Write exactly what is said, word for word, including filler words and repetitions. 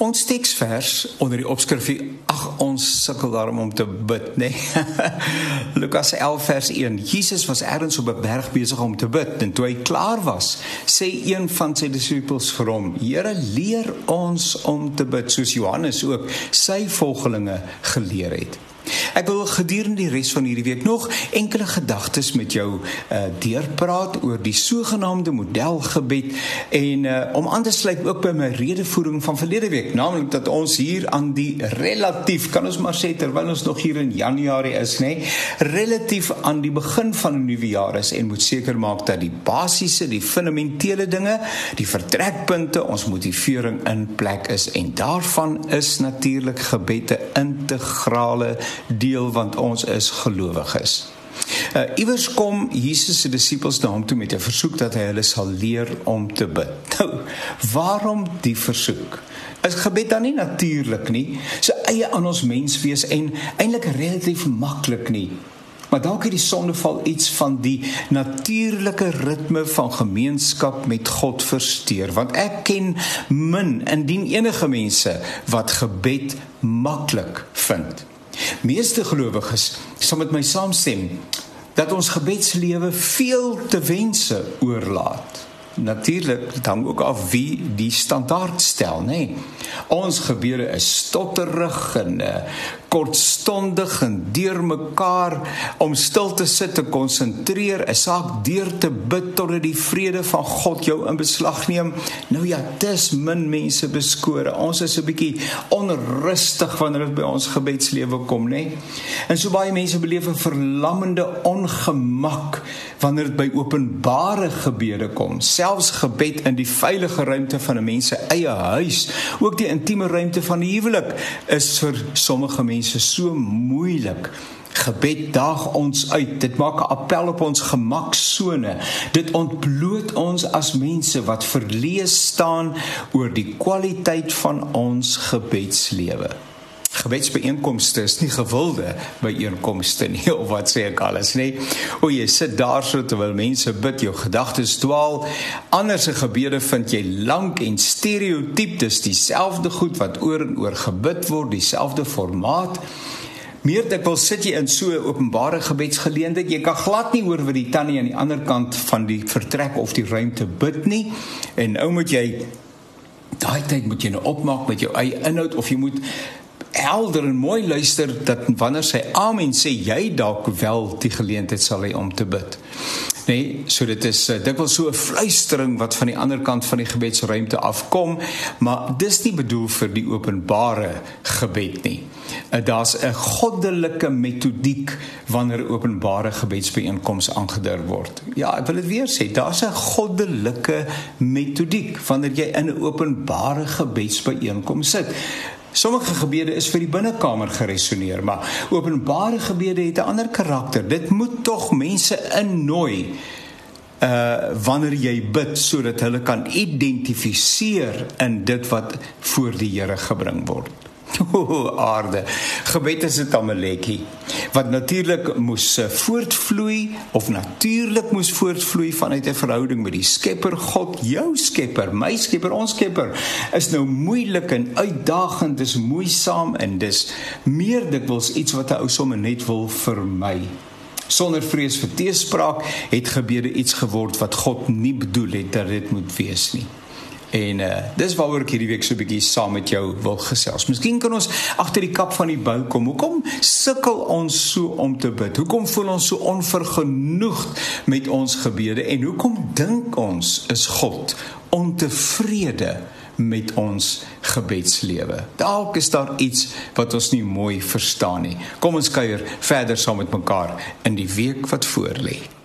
Ons teksvers onder die opskrifie, ag ons sukkel daarom om te bid, nee. Lukas elf vers een, Jesus was ergens op 'n berg besig om te bid, en toe hy klaar was, sê een van sy disippels vir hom, Here, leer ons om te bid, soos Johannes ook sy volgelinge geleer het. Ek wil gedurende die res van hierdie week nog enkele gedagtes met jou uh, deurpraat oor die sogenaamde modelgebed en uh, om aan te sluit ook by my redevoering van verlede week, naamlik dat ons hier aan die relatief, kan ons maar sê terwyl ons nog hier in Januarie is, nee, relatief aan die begin van 'n nuwe jaar is en moet seker maak dat die basiese, die fundamentele dinge, die vertrekpunte, ons motivering in plek is en daarvan is natuurlik gebed 'n integrale deel, want ons is gelowiges. Uh, iewers kom Jesus se disippels na hom toe met 'n versoek dat hy hulle sal leer om te bid. Nou, waarom die versoek? Is gebed dan nie natuurlik nie, so eie aan ons menswees en eintlik relatief maklik nie. Maar dalk het die sondeval iets van die natuurlike ritme van gemeenskap met God versteur, want ek ken min, indien enige mense, wat gebed maklik vind. Meeste gelowiges sal met my saamstem dat ons gebedslewe veel te wense oorlaat. Natuurlik, dit hang ook af wie die standaard stel, nee. Ons gebede is stotterig en uh, kortstondig en deur mekaar om stil te sit te konsentreer, 'n saak deur te bid totdat die vrede van God jou in beslag neem. Nou ja, dis min mense beskore. Ons is 'n bietjie onrustig wanneer dit by ons gebedslewe kom, nee. En so baie mense beleef 'n verlammende ongemak wanneer dit by openbare gebede kom. Selfs gebed in die veilige ruimte van 'n mens se eie huis, ook die intieme ruimte van die huwelik, is vir sommige mense so moeilik. Gebed daag ons uit, dit maak 'n appel op ons gemaksone, dit ontbloot ons as mense wat verlees staan oor die kwaliteit van ons gebedslewe. Gebedsbijeenkomste is nie gewilde bijeenkomste nie, of wat sê ek alles nie. O, jy sit daar so terwyl mense bid, jou gedagtes dwaal, anders se gebede vind jy lank en stereotyp, dis dieselfde goed wat oor en oor gebid word, dieselfde formaat. Meer dikwels sit jy in so 'n openbare gebedsgeleentheid, jy kan glad nie hoor wat die tannie aan die ander kant van die vertrek of die ruimte bid nie, en nou moet jy, daai tyd moet jy nou opmaak met jou eie inhoud, of jy moet helder en mooi luister, dat wanneer sy amen sê, jy dalk wel die geleentheid sal hê om te bid. Nee, so dit is uh, dikwels so 'n fluistering wat van die ander kant van die gebedsruimte afkom, maar dis nie bedoel vir die openbare gebed nie. Uh, daar's 'n goddelike metodiek wanneer 'n openbare gebedsbijeenkoms aangedurf word. Ja, ek wil dit weer sê, daar's 'n goddelike metodiek wanneer jy in 'n openbare gebedsbijeenkoms sit. Sommige gebede is vir die binnekamer geresoneer, maar openbare gebede het 'n ander karakter. Dit moet tog mense innooi uh, wanneer jy bid, sodat hulle kan identifiseer in dit wat voor die Here gebring word. O, aarde, gebed is 'n tamelekkie, wat natuurlik moes voortvloei, of natuurlik moes voortvloei vanuit 'n verhouding met die Skepper God, jou Skepper, my Skepper, ons Skepper, is nou moeilik en uitdagend, dis moeisaam en dis meer dikwels iets wat 'n ou sommer net wil vermy. Sonder vrees vir teespraak het gebede iets geword wat God nie bedoel het dat dit moet wees nie. En uh, dis waaroor ek hierdie week so 'n bietjie saam met jou wil gesels. Miskien kan ons agter die kap van die bou kom. Hoekom sukkel ons so om te bid? Hoekom voel ons so onvergenoegd met ons gebede? En hoekom dink ons is God ontevrede met ons gebedslewe? Dalk is daar iets wat ons nie mooi verstaan nie. Kom ons kuier verder saam met mekaar in die week wat voorlê.